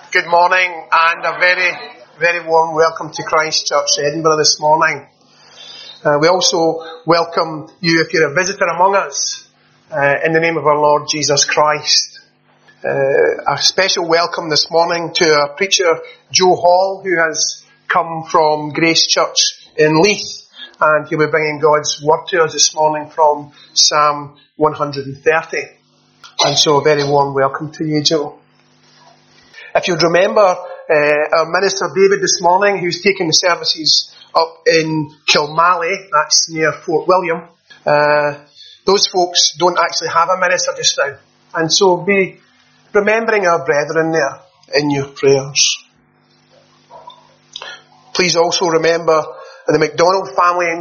Good morning and a very, very warm welcome to Christ Church Edinburgh this morning. We also welcome you if you're a visitor among us in the name of our Lord Jesus Christ. A special welcome this morning to our preacher Joe Hall, who has come from Grace Church in Leith, and he'll be bringing God's word to us this morning from Psalm 130. And so a very warm welcome to you, Joe. If you'd remember our minister David this morning, who's taking the services up in Kilmally, that's near Fort William, those folks don't actually have a minister just now. And so be remembering our brethren there in your prayers. Please also remember the McDonald family in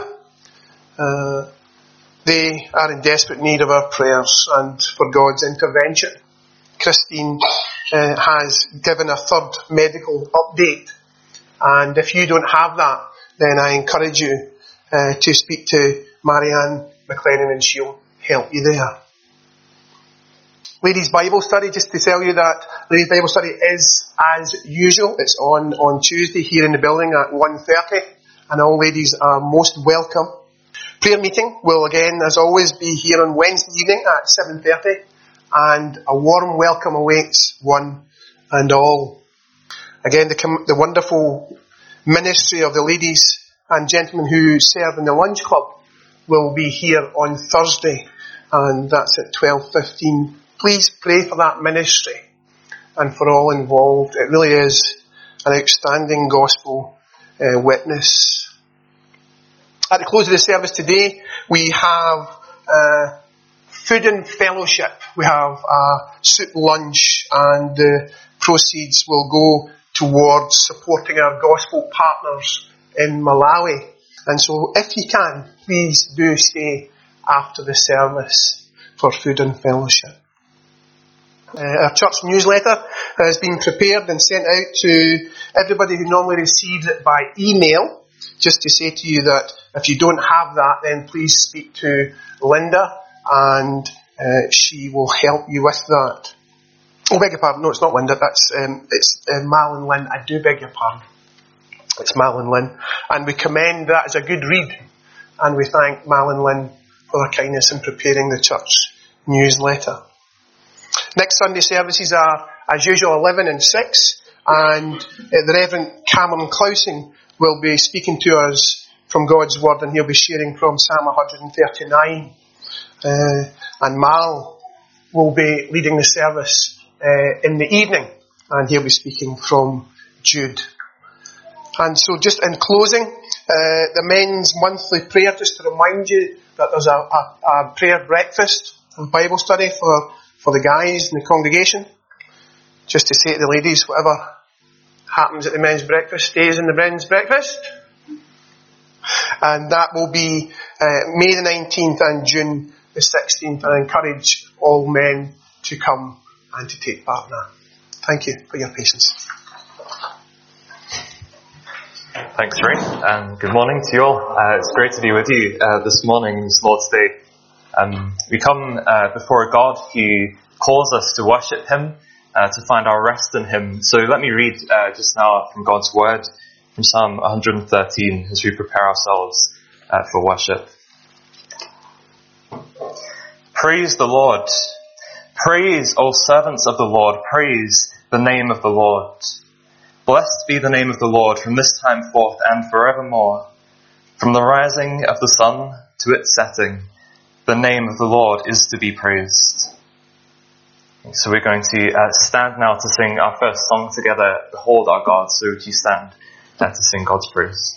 Zambia. They are in desperate need of our prayers and for God's intervention. Christine has given a third medical update, and if you don't have that, then I encourage you to speak to Marianne McLennan and she'll help you there. Ladies' Bible Study, just to tell you that Ladies' Bible Study is as usual. It's on Tuesday here in the building at 1:30, and all ladies are most welcome. Prayer meeting will again, as always, be here on Wednesday evening at 7:30. And a warm welcome awaits one and all. Again, the wonderful ministry of the ladies and gentlemen who serve in the lunch club will be here on Thursday, and that's at 12:15. Please pray for that ministry and for all involved. It really is an outstanding gospel witness. At the close of the service today, we have food and fellowship. We have a soup lunch, and the proceeds will go towards supporting our gospel partners in Malawi. And so if you can, please do stay after the service for food and fellowship. Our church newsletter has been prepared and sent out to everybody who normally receives it by email. Just to say to you that if you don't have that, then please speak to Linda, and she will help you with that. Oh, beg your pardon. No, it's not Linda. It's Mal and Lynn. I do beg your pardon. It's Mal and Lynn. And we commend that as a good read. And we thank Mal and Lynn for their kindness in preparing the church newsletter. Next Sunday services are, as usual, 11 and 6. And the Reverend Cameron Clausen will be speaking to us from God's Word, and he'll be sharing from Psalm 139. And Mal will be leading the service in the evening, and he'll be speaking from Jude. And so just in closing, the men's monthly prayer, just to remind you that there's a prayer breakfast and Bible study for the guys in the congregation. Just to say to the ladies, whatever happens at the men's breakfast stays in the men's breakfast. And that will be May the 19th and June the 16th, and I encourage all men to come and to take part in that. Thank you for your patience. Thanks, Ray, and good morning to you all. It's great to be with you this morning, this Lord's Day. We come before a God who calls us to worship Him, to find our rest in Him. So let me read just now from God's Word, from Psalm 113, as we prepare ourselves for worship. Praise the Lord. Praise, all servants of the Lord. Praise the name of the Lord. Blessed be the name of the Lord from this time forth and forevermore. From the rising of the sun to its setting, the name of the Lord is to be praised. So we're going to stand now to sing our first song together, Behold Our God. So would you stand to sing God's praise?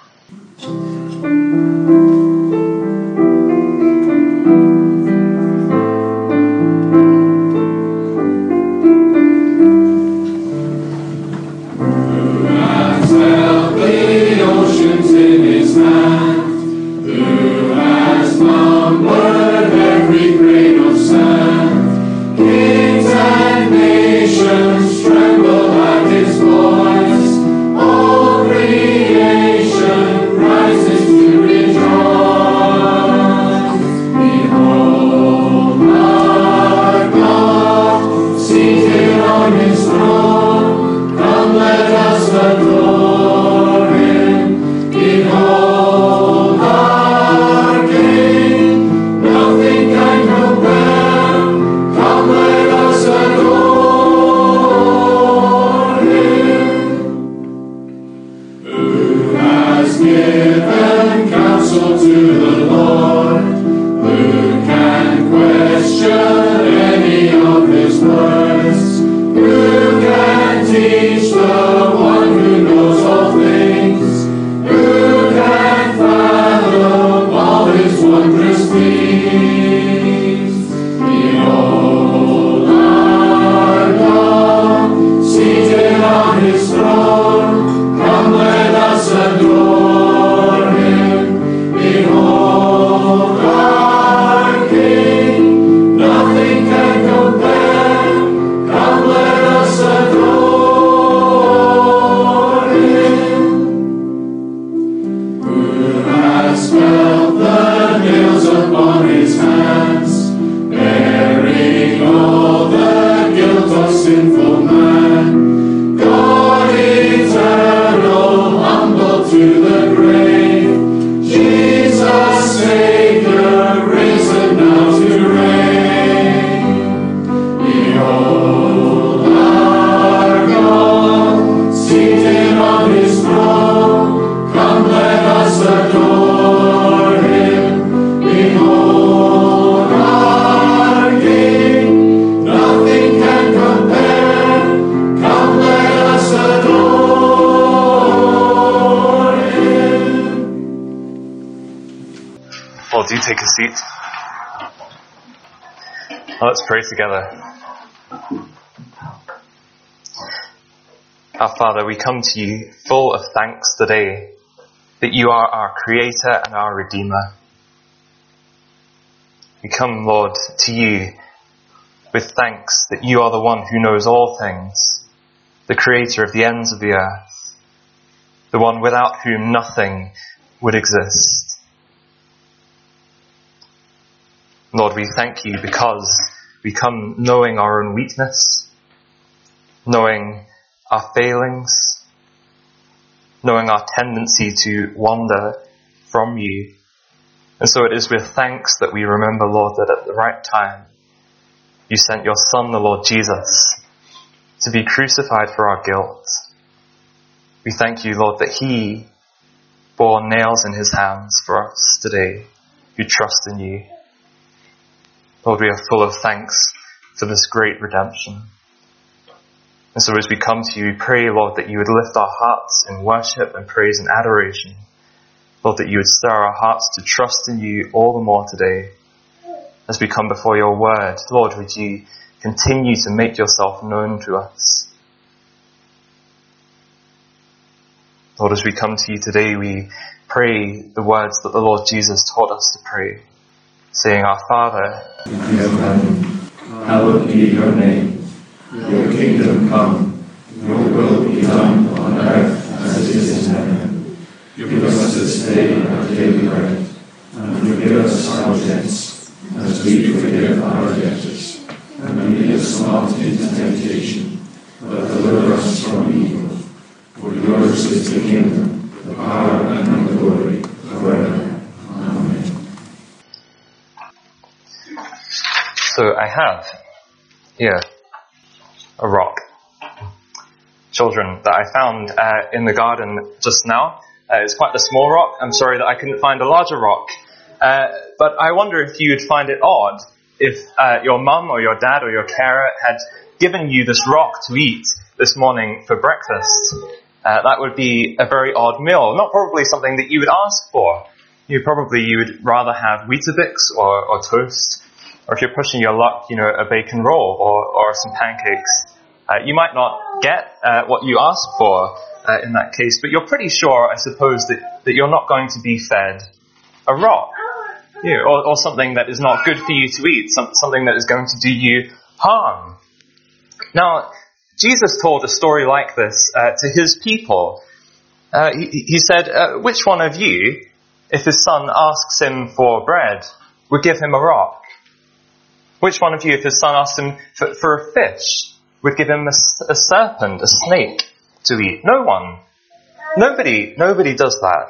Tremble at His voice, all creation rises to rejoice. Well, do take a seat. Well, let's pray together. Our Father, we come to you full of thanks today that you are our Creator and our Redeemer. We come, Lord, to you with thanks that you are the one who knows all things, the Creator of the ends of the earth, the one without whom nothing would exist. Lord, we thank you because we come knowing our own weakness, knowing our failings, knowing our tendency to wander from you. And so it is with thanks that we remember, Lord, that at the right time you sent your Son, the Lord Jesus, to be crucified for our guilt. We thank you, Lord, that he bore nails in his hands for us today who trust in you. Lord, we are full of thanks for this great redemption. And so as we come to you, we pray, Lord, that you would lift our hearts in worship and praise and adoration. Lord, that you would stir our hearts to trust in you all the more today. As we come before your word, Lord, would you continue to make yourself known to us. Lord, as we come to you today, we pray the words that the Lord Jesus taught us to pray, saying, Our Father, in heaven, hallowed be your name. Your kingdom come, your will be done on earth as it is in heaven. Give us this day our daily bread, and forgive us our debts, as we forgive our debtors. And lead us not into temptation, but deliver us from evil. For yours is the kingdom, the power, and the glory, forever. Amen. So I have here a rock, children, that I found in the garden just now. It's quite a small rock. I'm sorry that I couldn't find a larger rock. But I wonder if you would find it odd if your mum or your dad or your carer had given you this rock to eat this morning for breakfast. That would be a very odd meal. Not probably something that you would ask for. You would rather have Weetabix or toast. Or if you're pushing your luck, a bacon roll or some pancakes. You might not get what you ask for in that case, but you're pretty sure, I suppose, that you're not going to be fed a rock. Or something that is not good for you to eat, something that is going to do you harm. Now, Jesus told a story like this to his people. He said, which one of you, if his son asks him for bread, would give him a rock? Which one of you, if his son asked him for a fish, would give him a serpent, a snake to eat? No one. Nobody does that.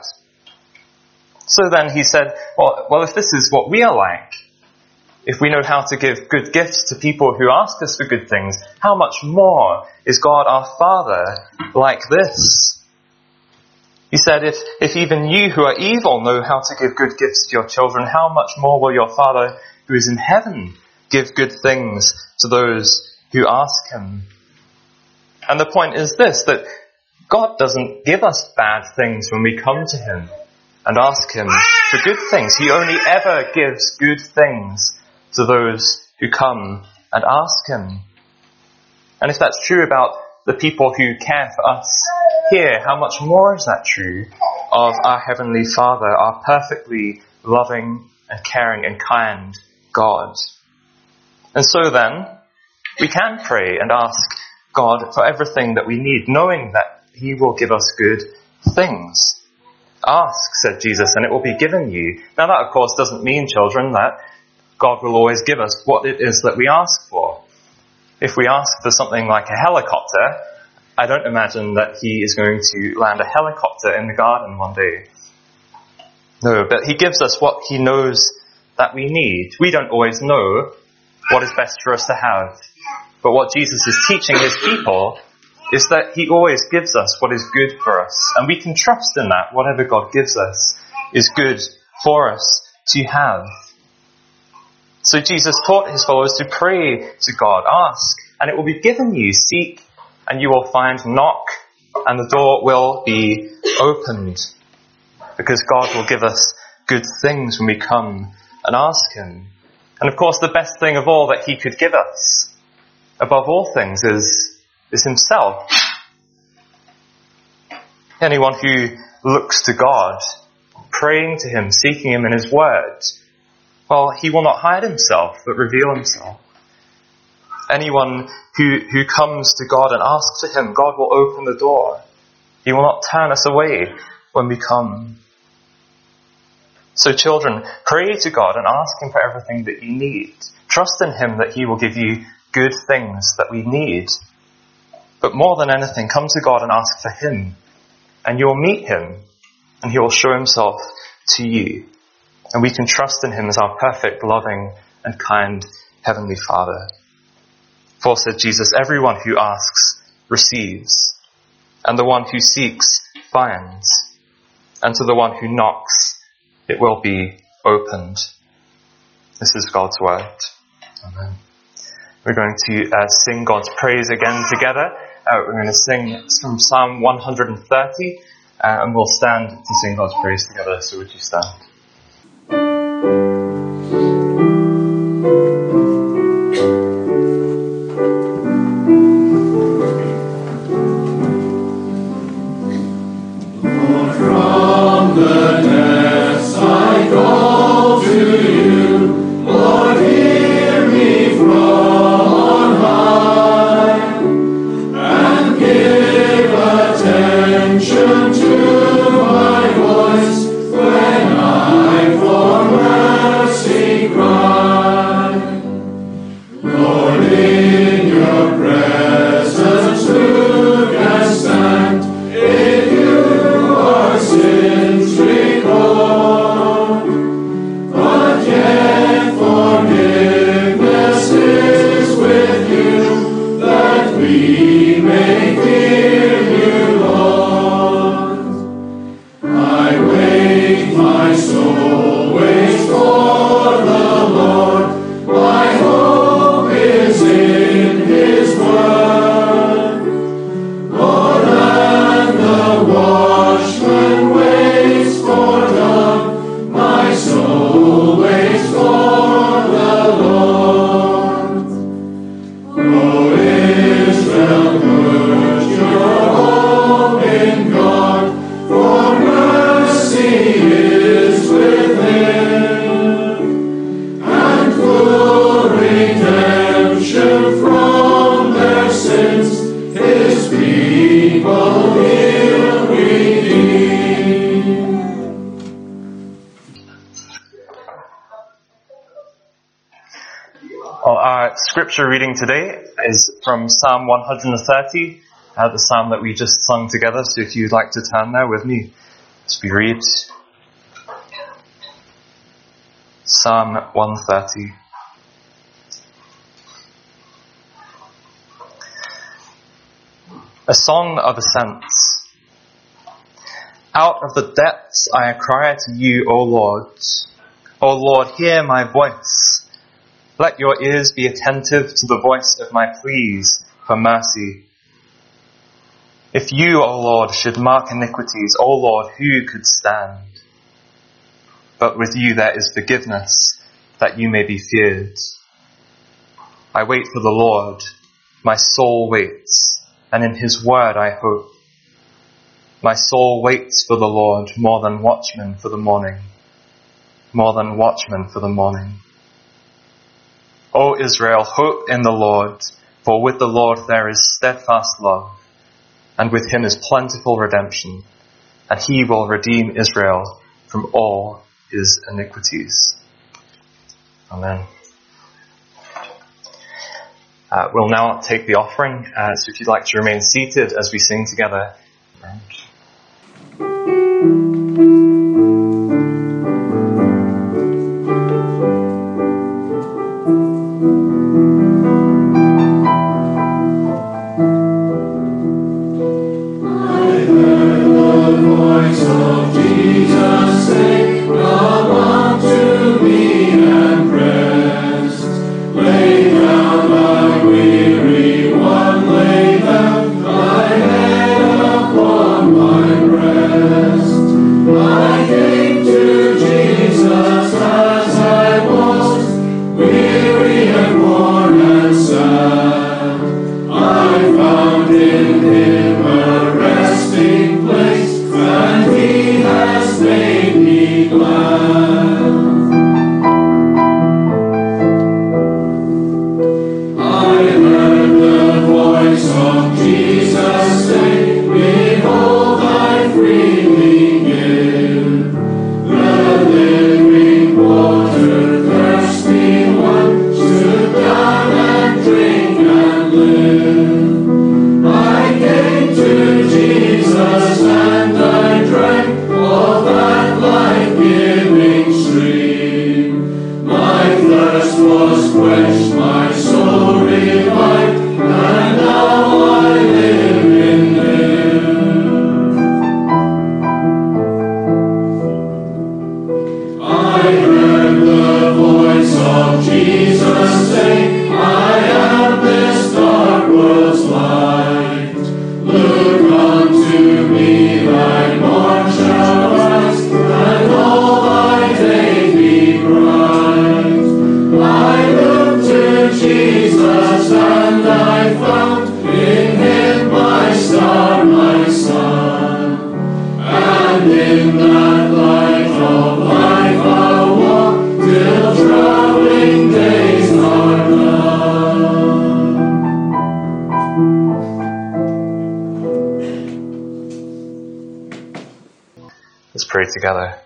So then he said, well, if this is what we are like, if we know how to give good gifts to people who ask us for good things, how much more is God our Father like this? He said, if even you who are evil know how to give good gifts to your children, how much more will your Father who is in heaven give good things to those who ask him? And the point is this, that God doesn't give us bad things when we come to him and ask him for good things. He only ever gives good things to those who come and ask him. And if that's true about the people who care for us here, how much more is that true of our Heavenly Father, our perfectly loving and caring and kind God? And so then, we can pray and ask God for everything that we need, knowing that he will give us good things. Ask, said Jesus, and it will be given you. Now that, of course, doesn't mean, children, that God will always give us what it is that we ask for. If we ask for something like a helicopter, I don't imagine that he is going to land a helicopter in the garden one day. No, but he gives us what he knows that we need. We don't always know what is best for us to have. But what Jesus is teaching his people is that he always gives us what is good for us. And we can trust in that. Whatever God gives us is good for us to have. So Jesus taught his followers to pray to God. Ask, and it will be given you. Seek, and you will find. Knock, and the door will be opened. Because God will give us good things when we come and ask him. And of course, the best thing of all that he could give us, above all things, is himself. Anyone who looks to God, praying to him, seeking him in his word, well, he will not hide himself, but reveal himself. Anyone who comes to God and asks for him, God will open the door. He will not turn us away when we come. So children, pray to God and ask him for everything that you need. Trust in him that he will give you good things that we need. But more than anything, come to God and ask for him, and you'll meet him, and he will show himself to you. And we can trust in him as our perfect, loving, and kind Heavenly Father. For, said Jesus, everyone who asks receives, and the one who seeks finds, and to the one who knocks it will be opened. This is God's word. Amen. We're going to sing God's praise again together. We're going to sing from Psalm 130, and we'll stand to sing God's praise together. So would you stand? Scripture reading today is from Psalm 130, the psalm that we just sung together. So if you'd like to turn there with me as we read Psalm 130. A song of ascents. Out of the depths I cry to you, O Lord. O Lord, hear my voice. Let your ears be attentive to the voice of my pleas for mercy. If you, O Lord, should mark iniquities, O Lord, who could stand? But with you there is forgiveness, that you may be feared. I wait for the Lord, my soul waits, and in his word I hope. My soul waits for the Lord more than watchmen for the morning. More than watchmen for the morning. O Israel, hope in the Lord, for with the Lord there is steadfast love, and with him is plentiful redemption, and he will redeem Israel from all his iniquities. Amen. We'll now take the offering, so if you'd like to remain seated as we sing together. My pray together.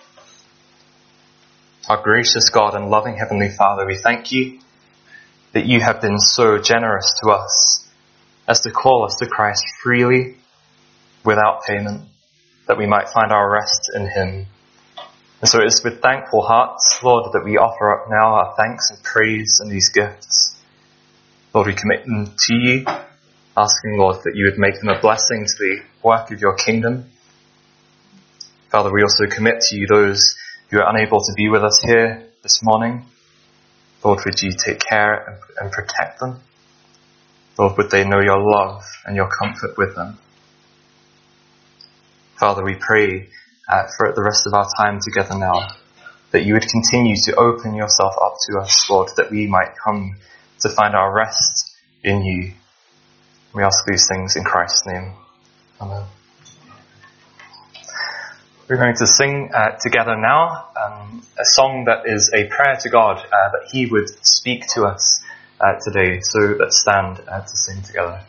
Our gracious God and loving Heavenly Father, we thank you that you have been so generous to us as to call us to Christ freely, without payment, that we might find our rest in him. And so it is with thankful hearts, Lord, that we offer up now our thanks and praise and these gifts. Lord, we commit them to you, asking, Lord, that you would make them a blessing to the work of your kingdom. Father, we also commit to you those who are unable to be with us here this morning. Lord, would you take care and protect them? Lord, would they know your love and your comfort with them? Father, we pray for the rest of our time together now, that you would continue to open yourself up to us, Lord, that we might come to find our rest in you. We ask these things in Christ's name. Amen. We're going to sing together now a song that is a prayer to God, that he would speak to us today. So let's stand to sing together.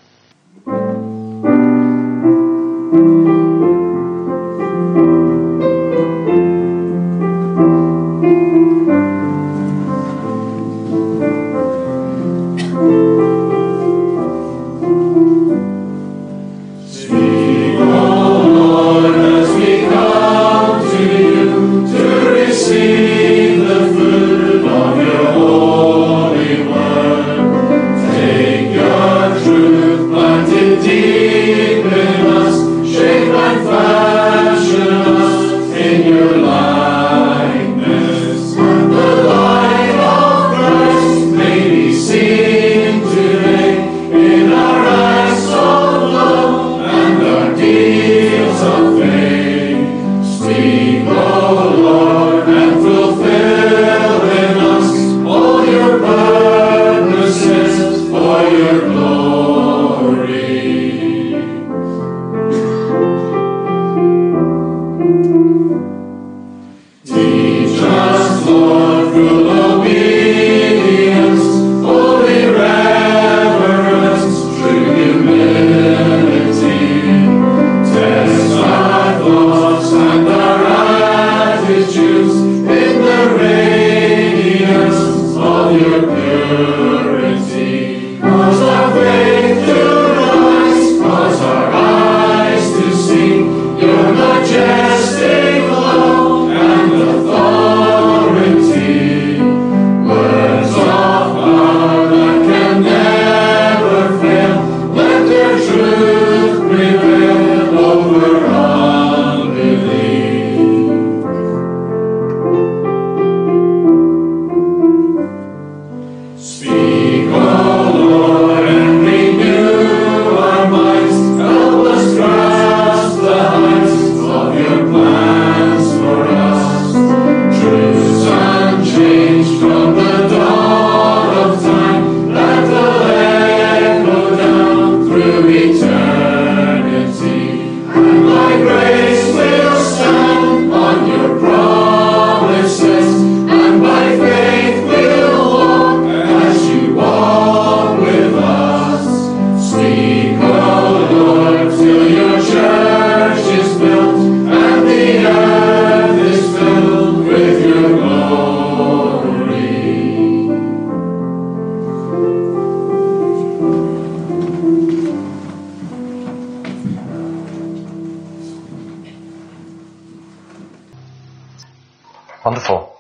Wonderful.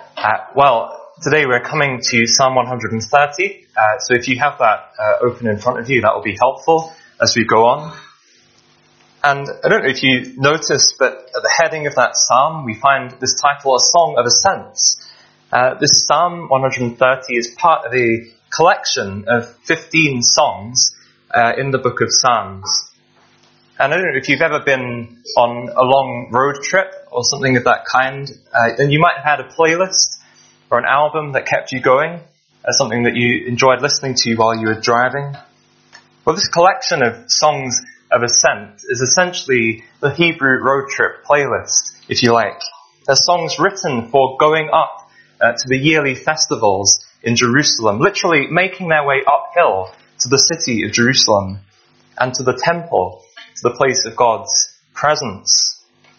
Today we're coming to Psalm 130. So if you have that open in front of you, that will be helpful as we go on. And I don't know if you noticed, but at the heading of that psalm, we find this title, A Song of Ascents. This Psalm 130 is part of a collection of 15 songs in the book of Psalms. And I don't know if you've ever been on a long road trip or something of that kind, then you might have had a playlist or an album that kept you going, something that you enjoyed listening to while you were driving. Well, this collection of songs of ascent is essentially the Hebrew road trip playlist, if you like. They're songs written for going up to the yearly festivals in Jerusalem, literally making their way uphill to the city of Jerusalem and to the temple, to the place of God's presence.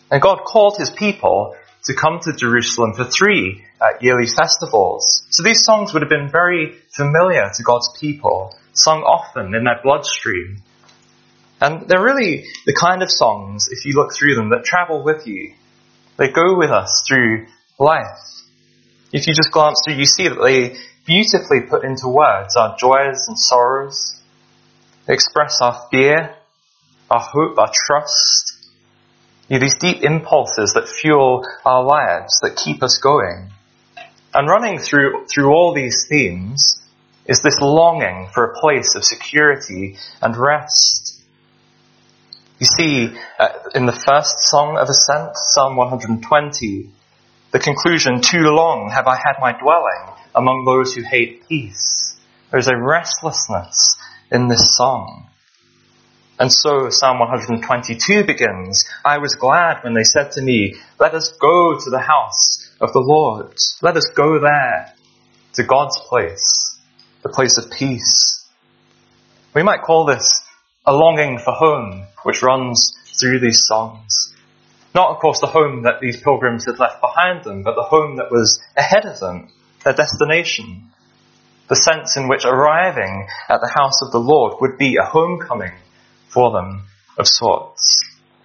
And God called his people to come to Jerusalem for 3 yearly festivals. So these songs would have been very familiar to God's people, sung often in their bloodstream. And they're really the kind of songs, if you look through them, that travel with you. They go with us through life. If you just glance through, you see that they beautifully put into words our joys and sorrows. They express our fear, our hope, our trust. These deep impulses that fuel our lives, that keep us going. And running through all these themes is this longing for a place of security and rest. You see, in the first song of ascent, Psalm 120, the conclusion, "Too long have I had my dwelling among those who hate peace." There's a restlessness in this song. And so Psalm 122 begins, "I was glad when they said to me, let us go to the house of the Lord. Let us go there, to God's place, the place of peace." We might call this a longing for home, which runs through these songs. Not, of course, the home that these pilgrims had left behind them, but the home that was ahead of them, their destination. The sense in which arriving at the house of the Lord would be a homecoming for them of sorts.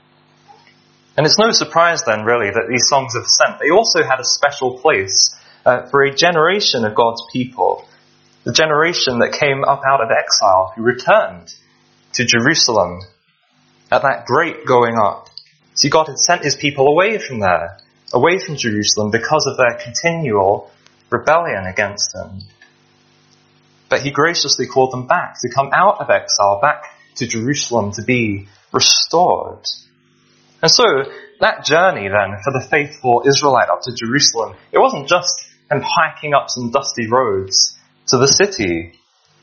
And it's no surprise then, really, that these songs of ascent, they also had a special place for a generation of God's people. The generation that came up out of exile, who returned to Jerusalem at that great going up. See, God had sent his people away from there, away from Jerusalem, because of their continual rebellion against him. But he graciously called them back, to come out of exile, back to Jerusalem, to be restored. And so, that journey then, for the faithful Israelite up to Jerusalem, it wasn't just him hiking up some dusty roads to the city.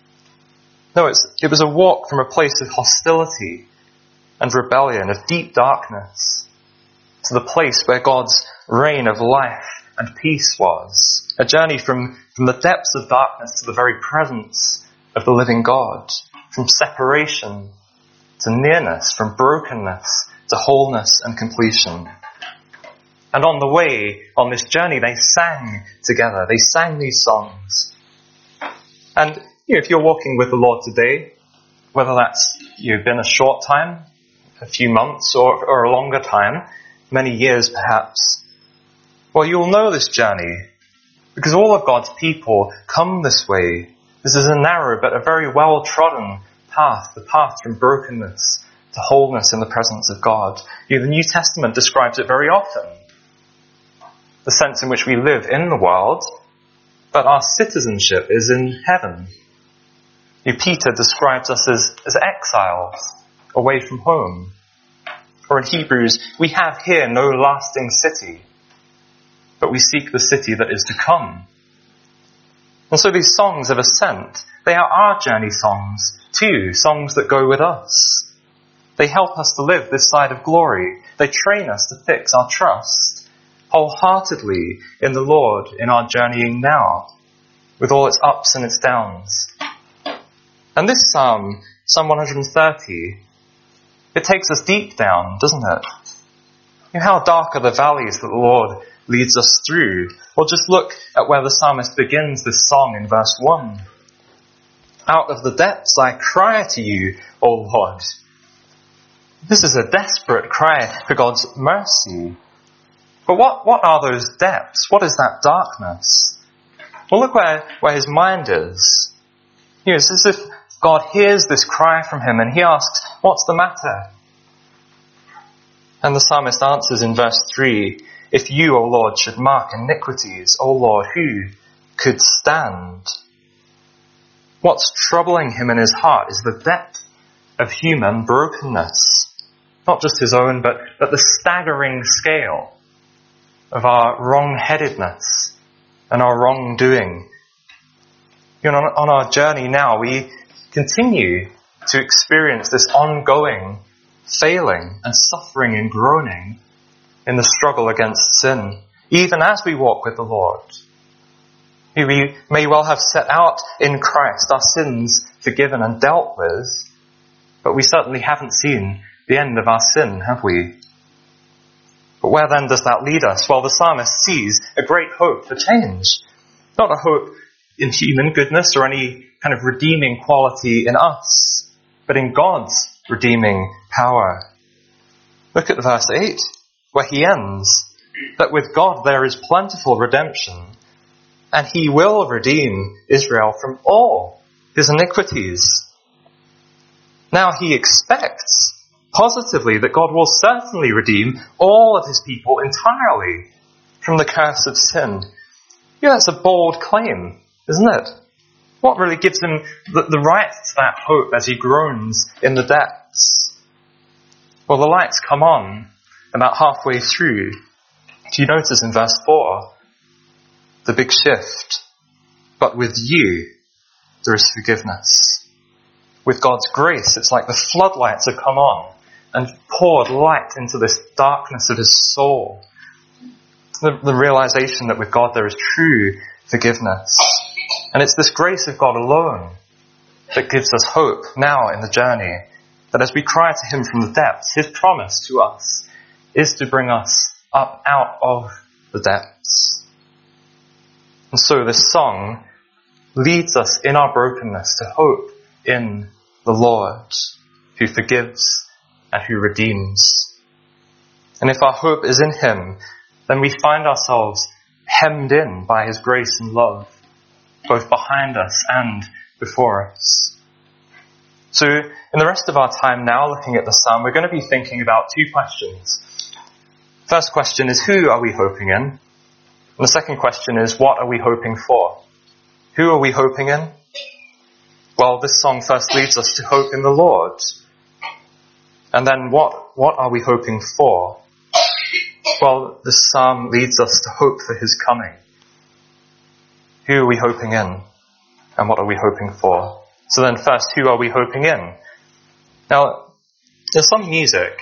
No, it was a walk from a place of hostility and rebellion, of deep darkness, to the place where God's reign of life and peace was. A journey from the depths of darkness to the very presence of the living God. From separation to nearness, from brokenness to wholeness and completion. And on the way, on this journey, they sang together. They sang these songs. And if you're walking with the Lord today, whether that's been a short time, a few months, or a longer time, many years perhaps, well, you'll know this journey, because all of God's people come this way. This is a narrow but a very well-trodden path, the path from brokenness to wholeness in the presence of God. The New Testament describes it very often. The sense in which we live in the world, but our citizenship is in heaven. Peter describes us as exiles, away from home. Or in Hebrews, we have here no lasting city, but we seek the city that is to come. And so these songs of ascent, they are our journey songs too, songs that go with us. They help us to live this side of glory. They train us to fix our trust wholeheartedly in the Lord in our journeying now, with all its ups and its downs. And this psalm, Psalm 130, it takes us deep down, doesn't it? How dark are the valleys that the Lord leads us through? Well, just look at where the psalmist begins this song in verse 1. Out of the depths I cry to you, O Lord. This is a desperate cry for God's mercy. But what are those depths? What is that darkness? Well, look where his mind is. It's as if God hears this cry from him and he asks, what's the matter? And the psalmist answers in verse 3, if you, O Lord, should mark iniquities, O Lord, who could stand? What's troubling him in his heart is the depth of human brokenness. Not just his own, but the staggering scale of our wrong-headedness and our wrongdoing. On our journey now, we continue to experience this ongoing failing and suffering and groaning in the struggle against sin, even as we walk with the Lord. We may well have set out in Christ, our sins forgiven and dealt with, but we certainly haven't seen the end of our sin, have we? But where then does that lead us? Well, the psalmist sees a great hope for change. Not a hope in human goodness or any kind of redeeming quality in us, but in God's redeeming power. Look at verse 8, where he ends, that with God there is plentiful redemption, and he will redeem Israel from all his iniquities. Now he expects positively that God will certainly redeem all of his people entirely from the curse of sin. Yeah, that's a bold claim, isn't it? What really gives him the right to that hope as he groans in the depths? Well, the lights come on about halfway through. Do you notice in verse 4, the big shift? But with you, there is forgiveness. With God's grace, it's like the floodlights have come on and poured light into this darkness of his soul. The realization that with God there is true forgiveness. And it's this grace of God alone that gives us hope now in the journey. That as we cry to him from the depths, his promise to us is to bring us up out of the depths. And so this song leads us in our brokenness to hope in the Lord, who forgives and who redeems. And if our hope is in him, then we find ourselves hemmed in by his grace and love, both behind us and before us. So in the rest of our time now, looking at the psalm, we're going to be thinking about two questions. First question is, who are we hoping in? And the second question is, what are we hoping for? Who are we hoping in? Well, this song first leads us to hope in the Lord. And then what are we hoping for? Well, this psalm leads us to hope for his coming. Who are we hoping in? And what are we hoping for? So then first, who are we hoping in? Now, there's some music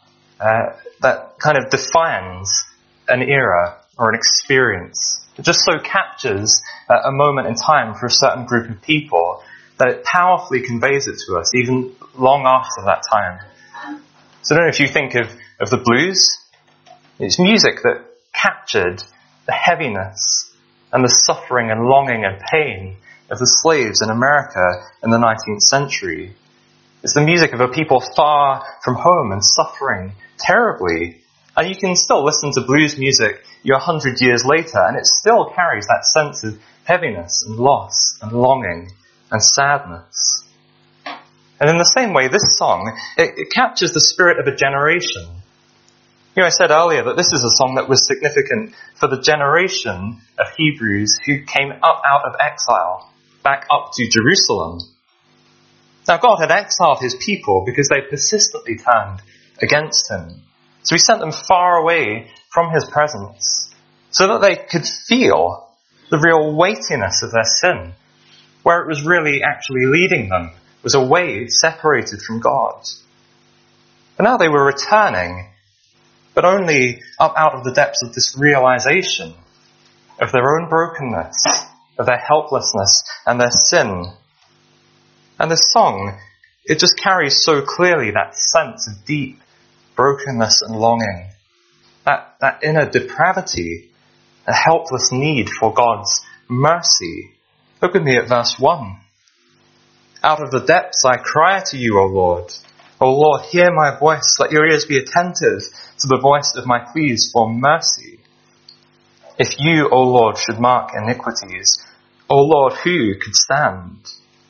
that kind of defines an era or an experience. It just so captures a moment in time for a certain group of people that it powerfully conveys it to us, even long after that time. So I don't know if you think of the blues. It's music that captured the heaviness and the suffering and longing and pain of the slaves in America in the 19th century. It's the music of a people far from home and suffering terribly. And you can still listen to blues music 100 years later, and it still carries that sense of heaviness and loss and longing and sadness. And in the same way, this song, it captures the spirit of a generation. You know, I said earlier that this is a song that was significant for the generation of Hebrews who came up out of exile, back up to Jerusalem. Now, God had exiled his people because they persistently turned against him. So he sent them far away from his presence so that they could feel the real weightiness of their sin. Where it was really actually leading them was away, separated from God. But now they were returning, but only up out of the depths of this realization of their own brokenness, of their helplessness and their sin. And this song, it just carries so clearly that sense of deep brokenness and longing, that inner depravity, a helpless need for God's mercy. Look with me at verse 1. Out of the depths I cry to you, O Lord. O Lord, hear my voice. Let your ears be attentive to the voice of my pleas for mercy. If you, O Lord, should mark iniquities, O Lord, who could stand?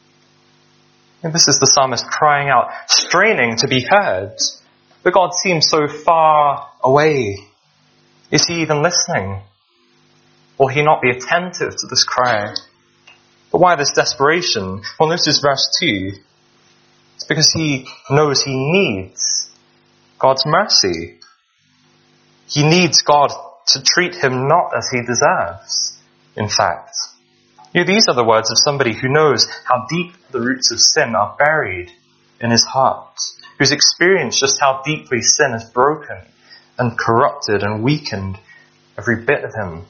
And this is the psalmist crying out, straining to be heard. But God seems so far away. Is he even listening? Will he not be attentive to this cry? But why this desperation? Well, notice verse 2. It's because he knows he needs God's mercy. He needs God to treat him not as he deserves, in fact. These are the words of somebody who knows how deep the roots of sin are buried in his heart, who's experienced just how deeply sin has broken and corrupted and weakened every bit of him.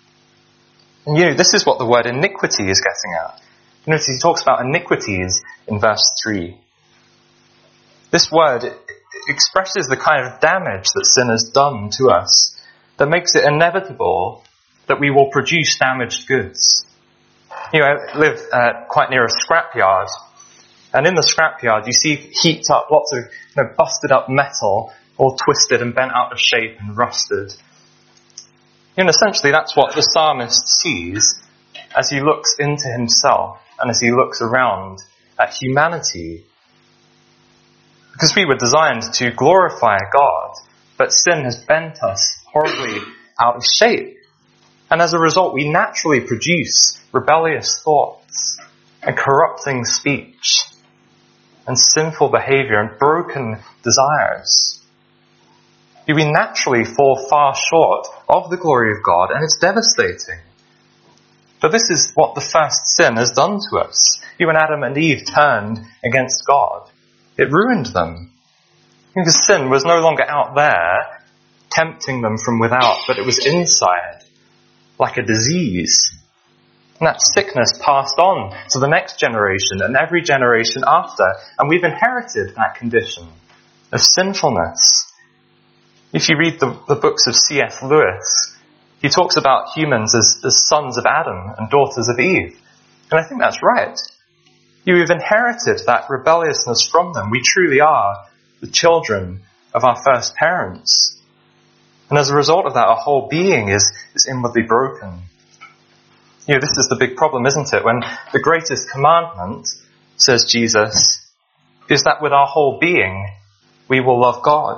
And this is what the word iniquity is getting at. Notice he talks about iniquities in verse 3. This word, expresses the kind of damage that sin has done to us, that makes it inevitable that we will produce damaged goods. I live quite near a scrapyard, and in the scrapyard you see heaped up lots of busted up metal, all twisted and bent out of shape and rusted. Essentially that's what the psalmist sees as he looks into himself and as he looks around at humanity. Because we were designed to glorify God, but sin has bent us horribly out of shape. And as a result, we naturally produce rebellious thoughts and corrupting speech and sinful behavior and broken desires. We naturally fall far short of the glory of God, and it's devastating. But this is what the first sin has done to us. When Adam and Eve turned against God, it ruined them. Because sin was no longer out there tempting them from without, but it was inside, like a disease. And that sickness passed on to the next generation and every generation after. And we've inherited that condition of sinfulness. If you read the books of C.S. Lewis, he talks about humans as sons of Adam and daughters of Eve. And I think that's right. We've inherited that rebelliousness from them. We truly are the children of our first parents. And as a result of that, our whole being is inwardly broken. This is the big problem, isn't it? When the greatest commandment, says Jesus, is that with our whole being, we will love God.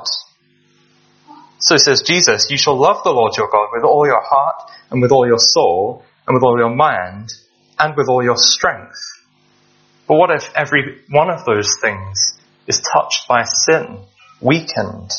So says Jesus, you shall love the Lord your God with all your heart and with all your soul and with all your mind and with all your strength. But what if every one of those things is touched by sin, weakened?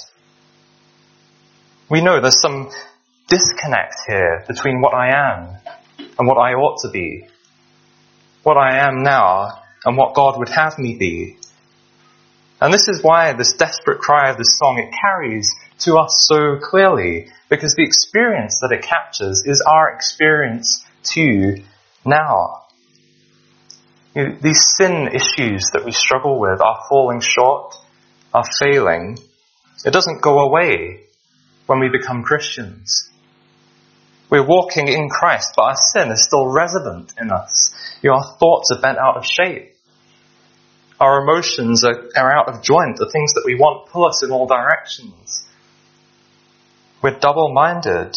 We know there's some disconnect here between what I am and what I ought to be, what I am now and what God would have me be. And this is why this desperate cry of this song, it carries to us so clearly, because the experience that it captures is our experience too now. These sin issues that we struggle with, our falling short, our failing, it doesn't go away when we become Christians. We're walking in Christ, but our sin is still resident in us. Our thoughts are bent out of shape. Our emotions are out of joint. The things that we want pull us in all directions. We're double-minded.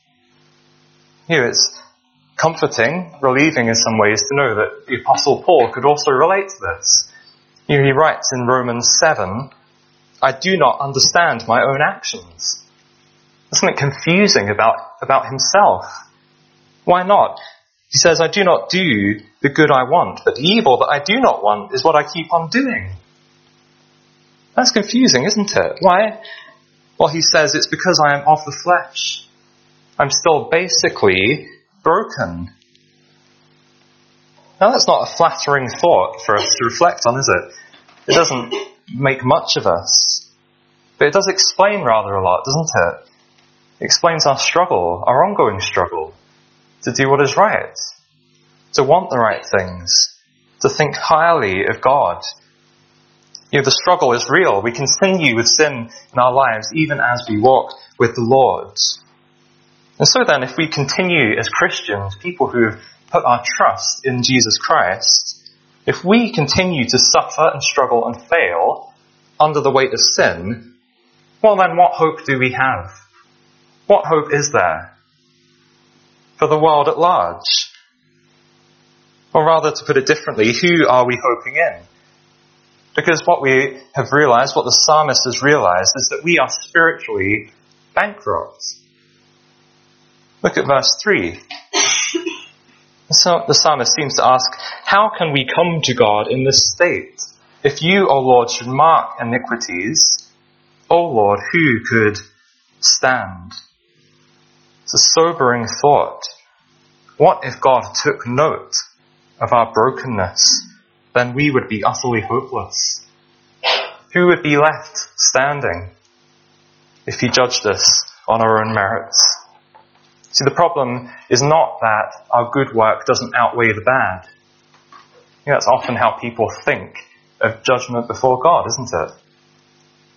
It's comforting, relieving in some ways to know that the Apostle Paul could also relate to this. He writes in Romans 7, I do not understand my own actions. There's something confusing about himself. Why not? He says, I do not do the good I want, but the evil that I do not want is what I keep on doing. That's confusing, isn't it? Why? Well, he says it's because I am of the flesh. I'm still basically broken. Now that's not a flattering thought for us to reflect on, is it? It doesn't make much of us. But it does explain rather a lot, doesn't it? It explains our struggle, our ongoing struggle, to do what is right, to want the right things, to think highly of God. The struggle is real. We continue with sin in our lives even as we walk with the Lord. And so then, if we continue as Christians, people who have put our trust in Jesus Christ, if we continue to suffer and struggle and fail under the weight of sin, well then what hope do we have? What hope is there for the world at large? Or rather, to put it differently, who are we hoping in? Because what we have realized, what the psalmist has realized, is that we are spiritually bankrupt. Look at verse 3. So the psalmist seems to ask, how can we come to God in this state? If you, O Lord, should mark iniquities, O Lord, who could stand? It's a sobering thought. What if God took note of our brokenness? Then we would be utterly hopeless. Who would be left standing if he judged us on our own merits? See, the problem is not that our good work doesn't outweigh the bad. That's often how people think of judgment before God, isn't it?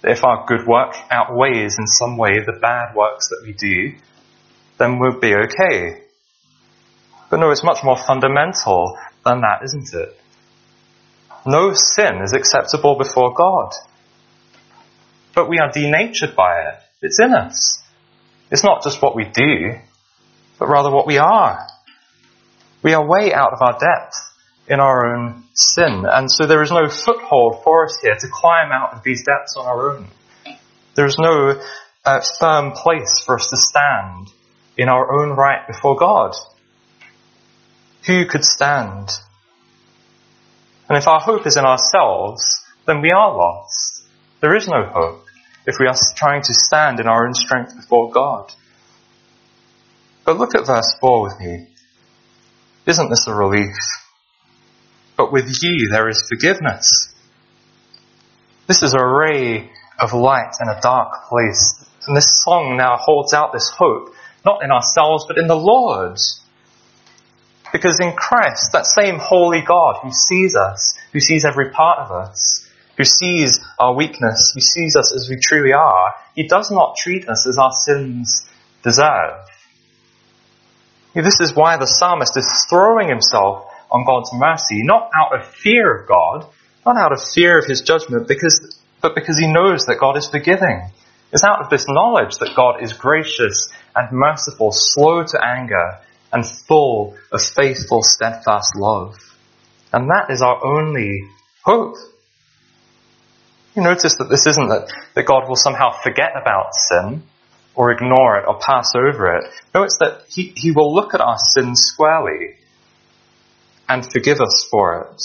If our good work outweighs in some way the bad works that we do, then we'll be okay. But no, it's much more fundamental than that, isn't it? No sin is acceptable before God. But we are denatured by it. It's in us. It's not just what we do, but rather what we are. We are way out of our depth in our own sin, and so there is no foothold for us here to climb out of these depths on our own. There is no firm place for us to stand in our own right before God. Who could stand? And if our hope is in ourselves, then we are lost. There is no hope if we are trying to stand in our own strength before God. But look at verse 4 with me. Isn't this a relief? But with you there is forgiveness. This is a ray of light in a dark place. And this song now holds out this hope, not in ourselves, but in the Lord. Because in Christ, that same holy God who sees us, who sees every part of us, who sees our weakness, who sees us as we truly are, he does not treat us as our sins deserve. This is why the psalmist is throwing himself on God's mercy, not out of fear of God, not out of fear of his judgment, but because he knows that God is forgiving. It's out of this knowledge that God is gracious and merciful, slow to anger, and full of faithful, steadfast love. And that is our only hope. You notice that this isn't that God will somehow forget about sin, or ignore it, or pass over it. No, it's that he will look at our sin squarely and forgive us for it.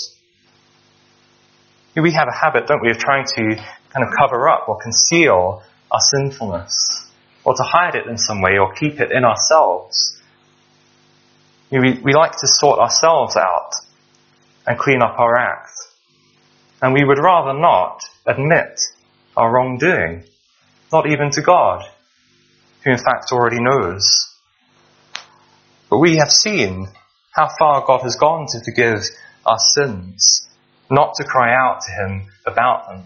We have a habit, don't we, of trying to kind of cover up or conceal our sinfulness, or to hide it in some way, or keep it in ourselves. We like to sort ourselves out and clean up our act. And we would rather not admit our wrongdoing, not even to God, who in fact already knows. But we have seen how far God has gone to forgive our sins, not to cry out to him about them.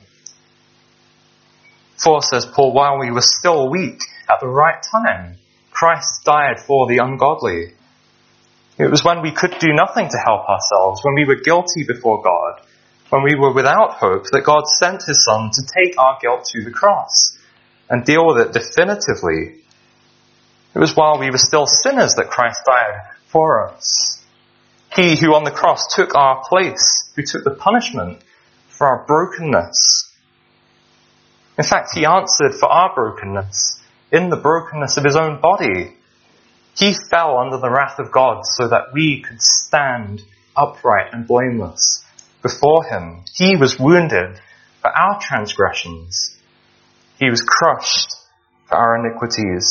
For, says Paul, while we were still weak, at the right time, Christ died for the ungodly. It was when we could do nothing to help ourselves, when we were guilty before God, when we were without hope, that God sent his Son to take our guilt to the cross and deal with it definitively. It was while we were still sinners that Christ died for us. He who on the cross took our place, who took the punishment for our brokenness. In fact, he answered for our brokenness in the brokenness of his own body. He fell under the wrath of God so that we could stand upright and blameless before him. He was wounded for our transgressions. He was crushed for our iniquities.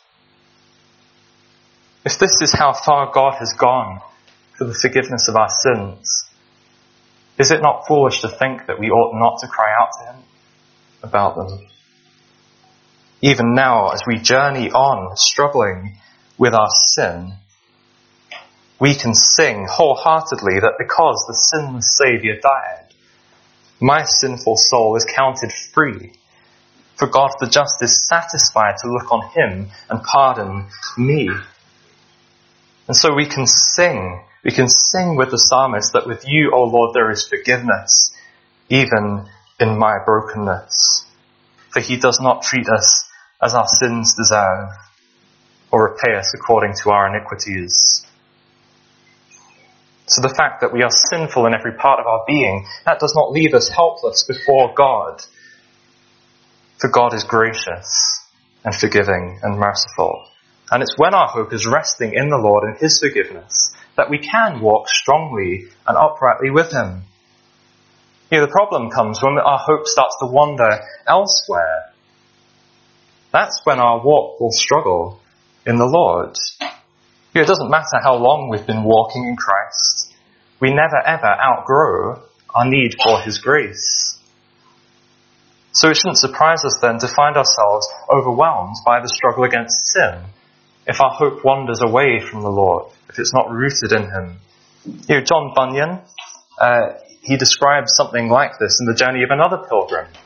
If this is how far God has gone for the forgiveness of our sins, is it not foolish to think that we ought not to cry out to him about them? Even now, as we journey on, struggling with our sin, we can sing wholeheartedly that because the sinless Saviour died, my sinful soul is counted free. For God the just is satisfied to look on him and pardon me. And so we can sing with the psalmist that with you, O Lord, there is forgiveness, even in my brokenness. For he does not treat us as our sins deserve, or repay us according to our iniquities. So the fact that we are sinful in every part of our being, that does not leave us helpless before God. For God is gracious and forgiving and merciful. And it's when our hope is resting in the Lord and his forgiveness that we can walk strongly and uprightly with him. The problem comes when our hope starts to wander elsewhere. That's when our walk will struggle in the Lord. It doesn't matter how long we've been walking in Christ. We never ever outgrow our need for his grace. So it shouldn't surprise us then to find ourselves overwhelmed by the struggle against sin if our hope wanders away from the Lord, if it's not rooted in him. John Bunyan, he describes something like this in The Journey of Another Pilgrim.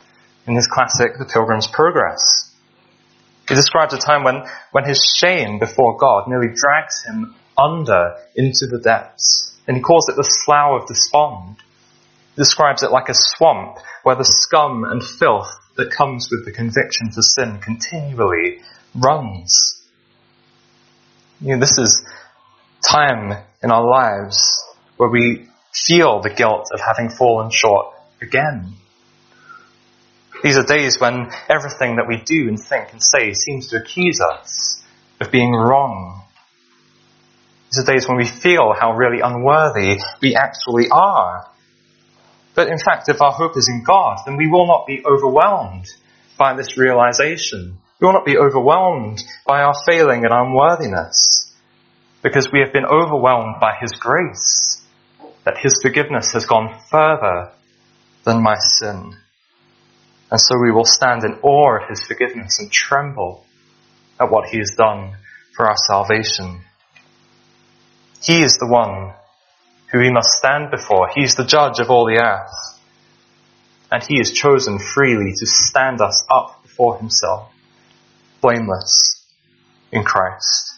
in his classic The Pilgrim's Progress. He describes a time when his shame before God nearly drags him under into the depths, and he calls it the Slough of Despond. He describes it like a swamp where the scum and filth that comes with the conviction for sin continually runs. This is time in our lives where we feel the guilt of having fallen short again. These are days when everything that we do and think and say seems to accuse us of being wrong. These are days when we feel how really unworthy we actually are. But in fact, if our hope is in God, then we will not be overwhelmed by this realization. We will not be overwhelmed by our failing and unworthiness, because we have been overwhelmed by his grace, that his forgiveness has gone further than my sin. And so we will stand in awe of his forgiveness and tremble at what he has done for our salvation. He is the one who we must stand before. He is the judge of all the earth. And he has chosen freely to stand us up before himself, blameless in Christ.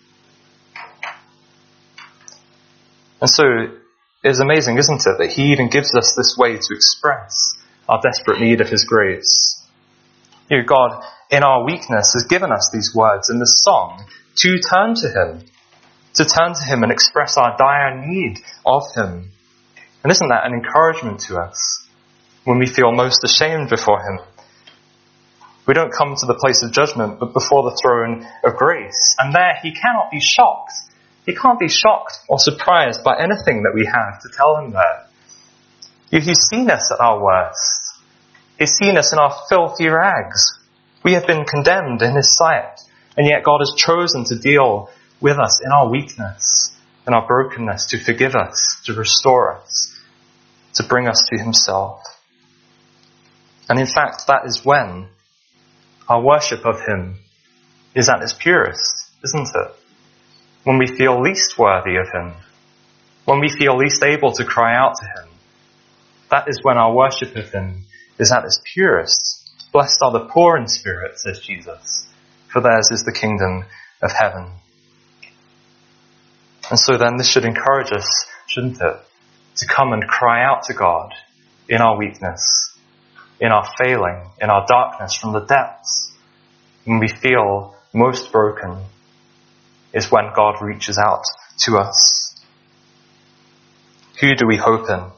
And so it is amazing, isn't it, that he even gives us this way to express our desperate need of his grace. God, in our weakness, has given us these words in this song to turn to him and express our dire need of him. And isn't that an encouragement to us when we feel most ashamed before him? We don't come to the place of judgment, but before the throne of grace. And there he cannot be shocked. He can't be shocked or surprised by anything that we have to tell him there. He's seen us at our worst. He's seen us in our filthy rags. We have been condemned in his sight, and yet God has chosen to deal with us in our weakness, in our brokenness, to forgive us, to restore us, to bring us to himself. And in fact, that is when our worship of him is at its purest, isn't it? When we feel least worthy of him, when we feel least able to cry out to him, that is when our worship of him is at its purest. Blessed are the poor in spirit, says Jesus, for theirs is the kingdom of heaven. And so then this should encourage us, shouldn't it, to come and cry out to God in our weakness, in our failing, in our darkness, from the depths. When we feel most broken is when God reaches out to us. Who do we hope in?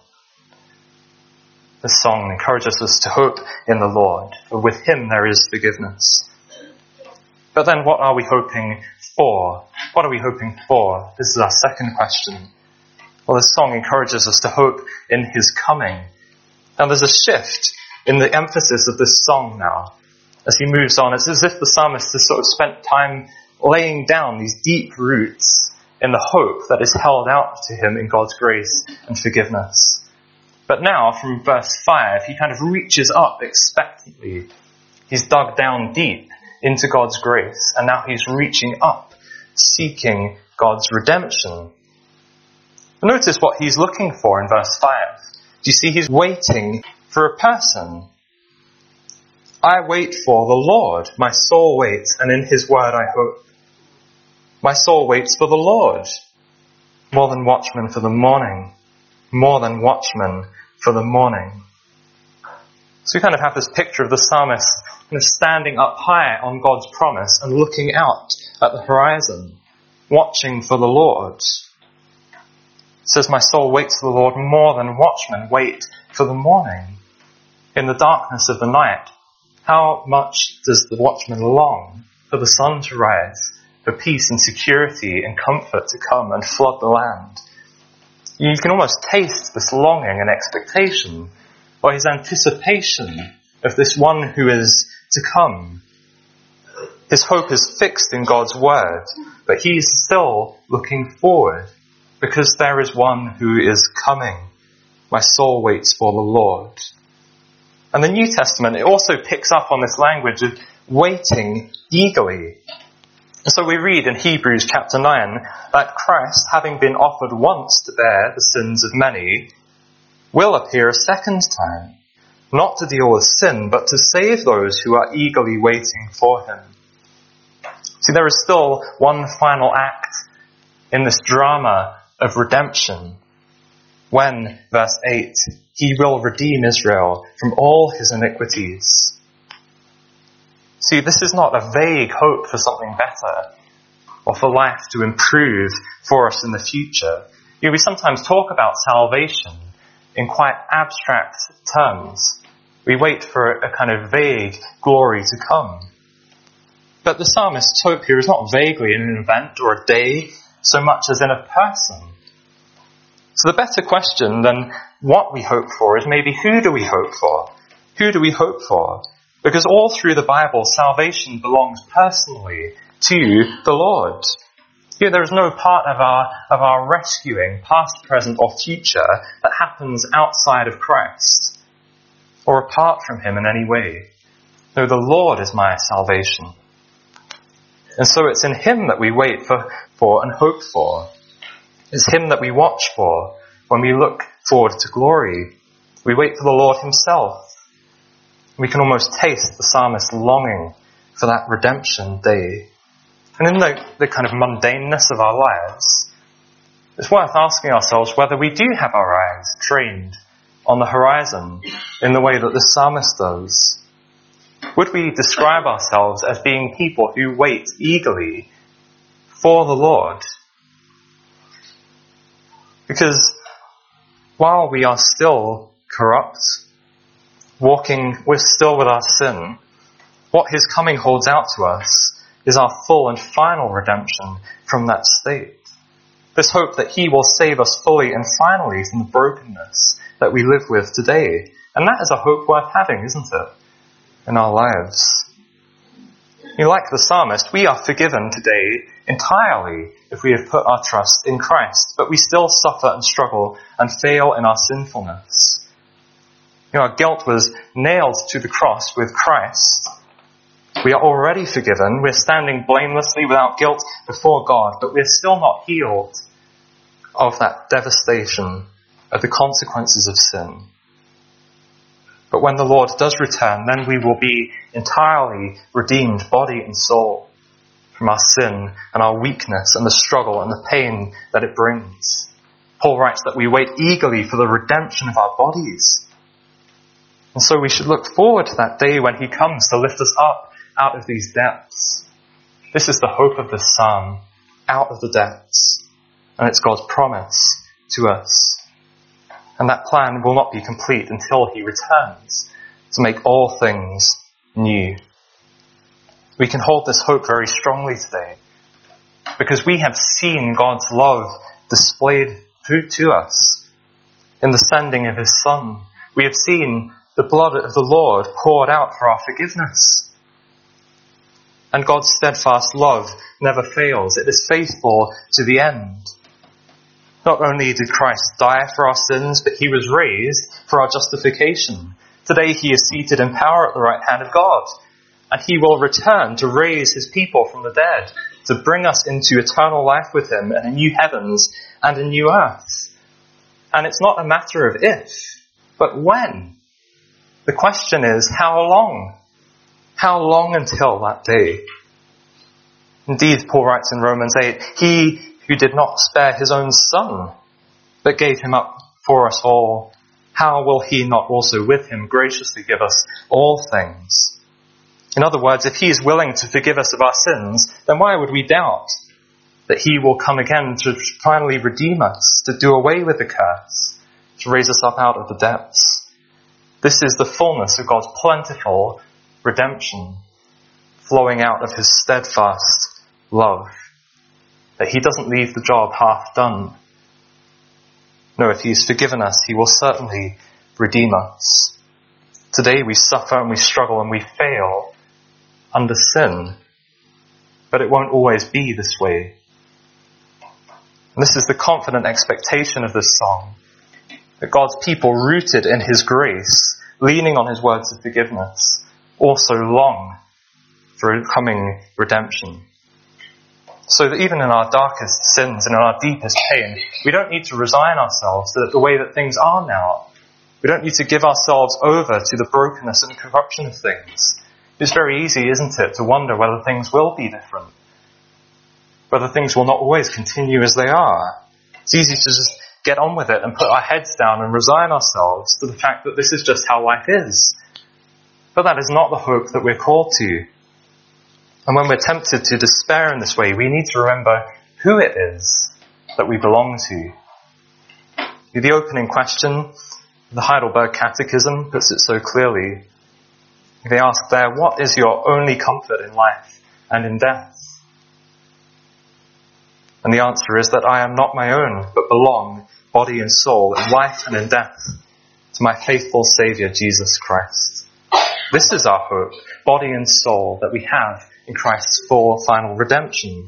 This song encourages us to hope in the Lord, for with him there is forgiveness. But then what are we hoping for? What are we hoping for? This is our second question. Well, this song encourages us to hope in his coming. Now there's a shift in the emphasis of this song now. As he moves on, it's as if the psalmist has sort of spent time laying down these deep roots in the hope that is held out to him in God's grace and forgiveness. But now, from verse 5, he kind of reaches up expectantly. He's dug down deep into God's grace, and now he's reaching up, seeking God's redemption. Notice what he's looking for in verse 5. Do you see he's waiting for a person? I wait for the Lord. My soul waits, and in his word I hope. My soul waits for the Lord, more than watchmen for the morning, more than watchmen for the morning. So we kind of have this picture of the psalmist kind of standing up high on God's promise and looking out at the horizon, watching for the Lord. It says, my soul waits for the Lord more than watchmen wait for the morning. In the darkness of the night, how much does the watchman long for the sun to rise, for peace and security and comfort to come and flood the land? You can almost taste this longing and expectation, or his anticipation of this one who is to come. His hope is fixed in God's word, but he is still looking forward, because there is one who is coming. My soul waits for the Lord. And the New Testament, it also picks up on this language of waiting eagerly. And so we read in Hebrews chapter 9 that Christ, having been offered once to bear the sins of many, will appear a second time, not to deal with sin, but to save those who are eagerly waiting for him. See, there is still one final act in this drama of redemption, when, verse 8, he will redeem Israel from all his iniquities. See, this is not a vague hope for something better, or for life to improve for us in the future. We sometimes talk about salvation in quite abstract terms. We wait for a kind of vague glory to come. But the psalmist's hope here is not vaguely in an event or a day, so much as in a person. So the better question than what we hope for is maybe who do we hope for? Who do we hope for? Because all through the Bible, salvation belongs personally to the Lord. There is no part of our rescuing, past, present, or future, that happens outside of Christ, or apart from him in any way. No, the Lord is my salvation. And so it's in him that we wait for and hope for. It's him that we watch for when we look forward to glory. We wait for the Lord himself. We can almost taste the psalmist's longing for that redemption day. And in the kind of mundaneness of our lives, it's worth asking ourselves whether we do have our eyes trained on the horizon in the way that the psalmist does. Would we describe ourselves as being people who wait eagerly for the Lord? Because while we are still corrupt, we're still with our sin, what his coming holds out to us is our full and final redemption from that state. This hope that he will save us fully and finally from the brokenness that we live with today. And that is a hope worth having, isn't it, in our lives? Like the psalmist, we are forgiven today entirely if we have put our trust in Christ, but we still suffer and struggle and fail in our sinfulness. Our guilt was nailed to the cross with Christ. We are already forgiven. We're standing blamelessly without guilt before God, but we're still not healed of that devastation, of the consequences of sin. But when the Lord does return, then we will be entirely redeemed, body and soul, from our sin and our weakness and the struggle and the pain that it brings. Paul writes that we wait eagerly for the redemption of our bodies. And so we should look forward to that day when he comes to lift us up out of these depths. This is the hope of this psalm, out of the depths. And it's God's promise to us. And that plan will not be complete until he returns to make all things new. We can hold this hope very strongly today because we have seen God's love displayed to us in the sending of his Son. We have seen the blood of the Lord poured out for our forgiveness. And God's steadfast love never fails. It is faithful to the end. Not only did Christ die for our sins, but he was raised for our justification. Today he is seated in power at the right hand of God. And he will return to raise his people from the dead, to bring us into eternal life with him and a new heavens and a new earth. And it's not a matter of if, but when. The question is, how long? How long until that day? Indeed, Paul writes in Romans 8, he who did not spare his own Son, but gave him up for us all, how will he not also with him graciously give us all things? In other words, if he is willing to forgive us of our sins, then why would we doubt that he will come again to finally redeem us, to do away with the curse, to raise us up out of the depths? This is the fullness of God's plentiful redemption, flowing out of his steadfast love, that he doesn't leave the job half done. No, if he's forgiven us, he will certainly redeem us. Today we suffer and we struggle and we fail under sin, but it won't always be this way. And this is the confident expectation of this song, that God's people rooted in his grace, leaning on his words of forgiveness, also long for coming redemption. So that even in our darkest sins and in our deepest pain, we don't need to resign ourselves to the way that things are now. We don't need to give ourselves over to the brokenness and corruption of things. It's very easy, isn't it, to wonder whether things will be different, whether things will not always continue as they are. It's easy to just get on with it and put our heads down and resign ourselves to the fact that this is just how life is. But that is not the hope that we're called to. And when we're tempted to despair in this way, we need to remember who it is that we belong to. The opening question, the Heidelberg Catechism puts it so clearly. They ask there, what is your only comfort in life and in death? And the answer is that I am not my own, but belong, body and soul, in life and in death, to my faithful Saviour, Jesus Christ. This is our hope, body and soul, that we have in Christ's full final redemption.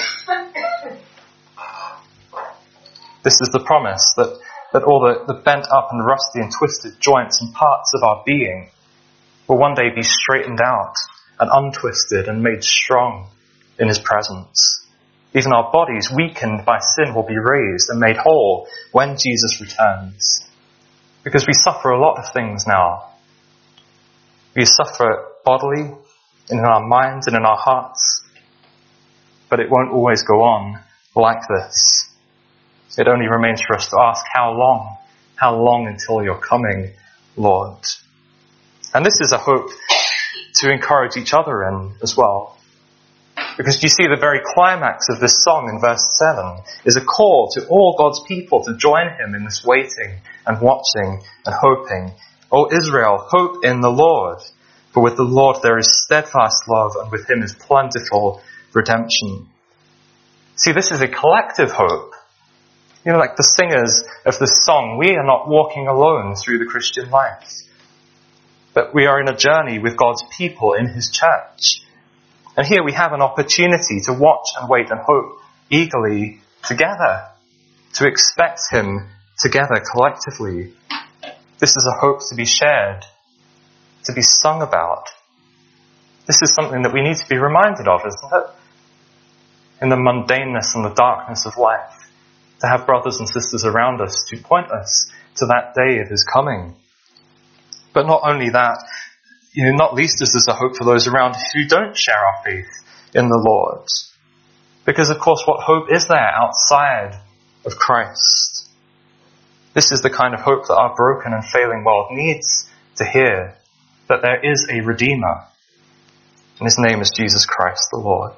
This is the promise that all the bent up and rusty and twisted joints and parts of our being will one day be straightened out and untwisted and made strong in His presence. Even our bodies, weakened by sin, will be raised and made whole when Jesus returns. Because we suffer a lot of things now. We suffer bodily, and in our minds and in our hearts. But it won't always go on like this. It only remains for us to ask, how long? How long until you're coming, Lord? And this is a hope to encourage each other in as well. Because you see, the very climax of this song in verse 7 is a call to all God's people to join Him in this waiting and watching and hoping. O Israel, hope in the Lord, for with the Lord there is steadfast love, and with Him is plentiful redemption. See, this is a collective hope. You know, like the singers of this song, we are not walking alone through the Christian life, but we are in a journey with God's people in His church. And here we have an opportunity to watch and wait and hope eagerly together, to expect Him together collectively. This is a hope to be shared, to be sung about. This is something that we need to be reminded of, isn't it? In the mundaneness and the darkness of life, to have brothers and sisters around us to point us to that day of His coming. But not only that, not least is this a hope for those around who don't share our faith in the Lord. Because of course, what hope is there outside of Christ? This is the kind of hope that our broken and failing world needs to hear, that there is a Redeemer, and His name is Jesus Christ the Lord.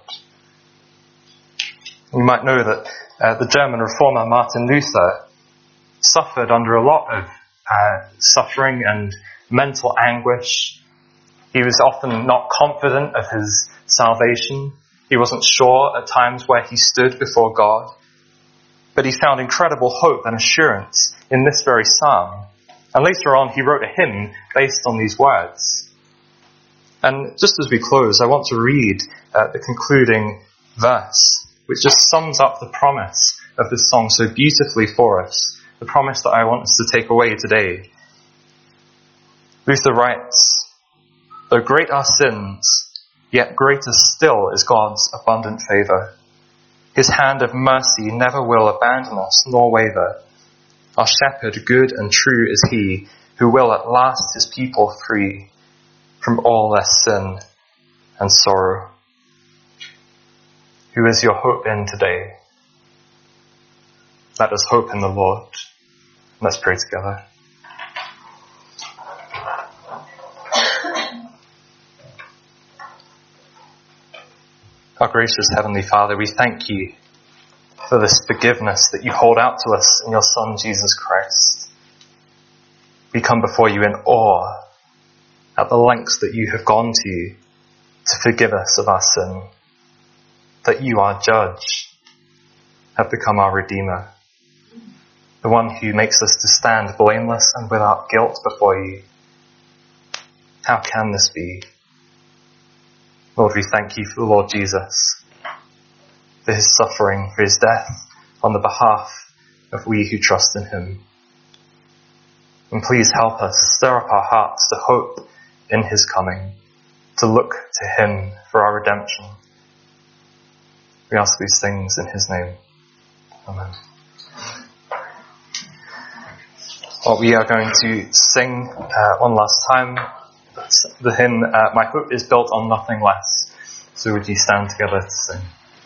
You might know that the German reformer Martin Luther suffered under a lot of suffering and mental anguish. He was often not confident of his salvation. He wasn't sure at times where he stood before God. But he found incredible hope and assurance in this very psalm. And later on, he wrote a hymn based on these words. And just as we close, I want to read the concluding verse, which just sums up the promise of this song so beautifully for us, the promise that I want us to take away today. Luther writes, "Though great are sins, yet greater still is God's abundant favour. His hand of mercy never will abandon us nor waver. Our shepherd good and true is He, who will at last His people free from all their sin and sorrow." Who is your hope in today? Let us hope in the Lord. Let's pray together. Our gracious Heavenly Father, we thank You for this forgiveness that You hold out to us in Your Son, Jesus Christ. We come before You in awe at the lengths that You have gone to forgive us of our sin, that You, our judge, have become our Redeemer, the one who makes us to stand blameless and without guilt before You. How can this be? Lord, we thank You for the Lord Jesus, for His suffering, for His death on the behalf of we who trust in Him. And please help us, stir up our hearts to hope in His coming, to look to Him for our redemption. We ask these things in His name. Amen. Well, we are going to sing one last time. The hymn, My Hope is Built on Nothing Less. So would you stand together to sing?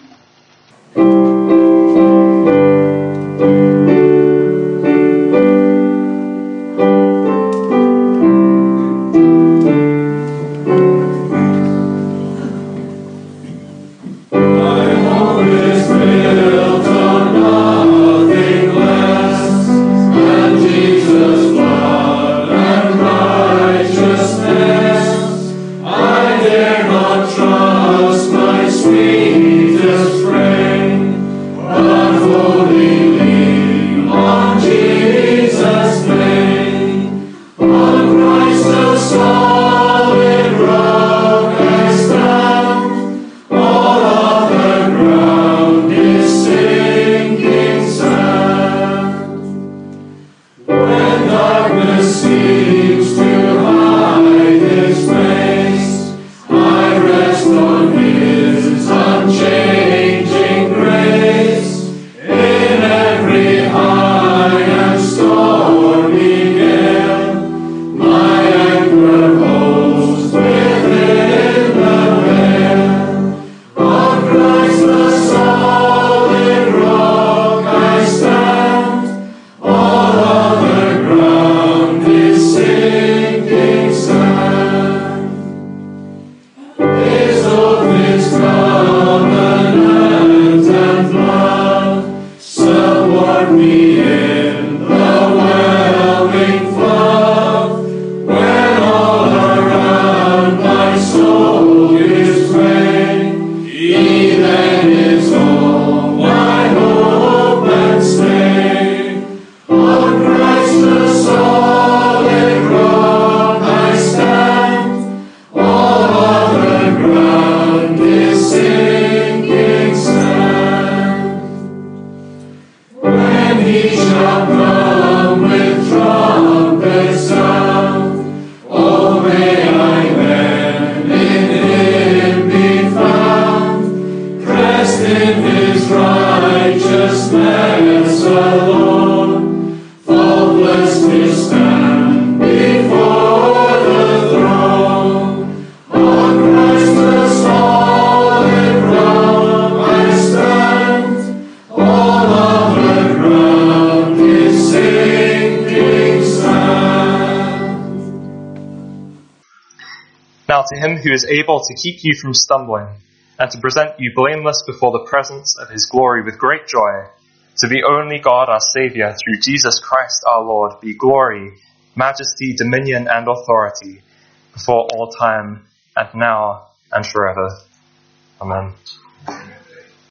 Now to him who is able to keep you from stumbling, and to present you blameless before the presence of his glory with great joy, to the only God our Saviour, through Jesus Christ our Lord, be glory, majesty, dominion, and authority, before all time, and now, and forever. Amen.